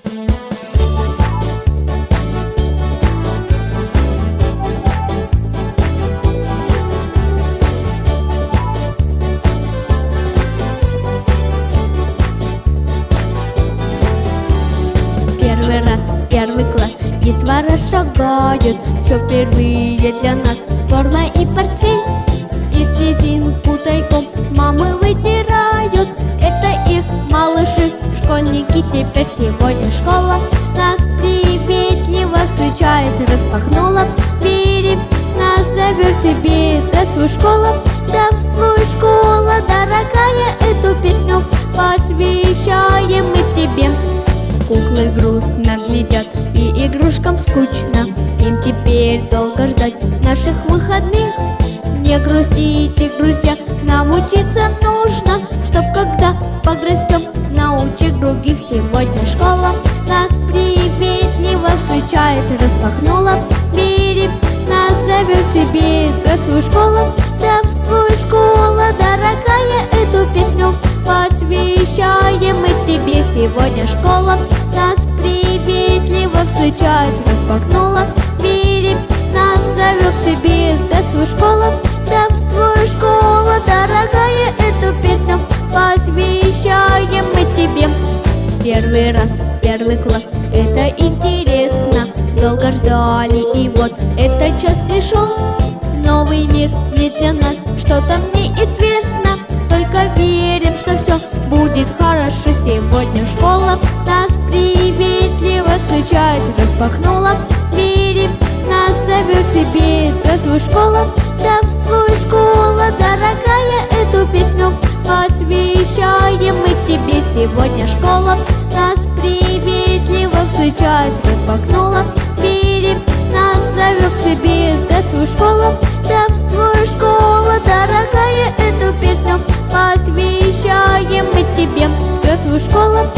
Первый раз, первый класс, детвора шагают, все впервые для нас, форма и портфель. И слезинку тайком мамы вытирают, это их малыши, школьники теперь. Сегодня школа нас приветливо встречает, распахнула двери, нас зовет тебе. Здравствуй, школа, здравствуй, школа, дорогая, эту песню посвящаем мы тебе. Куклы грустно глядят, и игрушкам скучно, им теперь долго ждать наших выходных. Не грустите, друзья, нам учиться нужно, чтоб когда подрастем, научить других. Сегодня школа нас приветливо встречает, распахнула двери, нас зовет тебе. Здравствуй, школа, здравствуй, школа, дорогая, эту песню посвящаем мы тебе. Сегодня школа нас приветливо встречает, распахнула двери, нас зовет к себе. Здравствуй, школа, здравствуй, школа, дорогая, эту песню посвящаем мы тебе. Первый раз, первый класс, это интересно, долго ждали, и вот этот час пришел. Новый мир есть для нас, что-то мне известно, только верим, что все будет хорошо. Сегодня школа нас приветливо встречает, распахнула двери, нас зовет к себе. Здравствуй, школа, здравствуй, школа, дорогая, эту песню посвящаем мы тебе. Сегодня школа нас приветливо встречает, распахнула двери, нас зовет к себе. Здравствуй, школа, здравствуй, школа, дорогая, эту песню посвящаем мы тебе. Здравствуй, школа,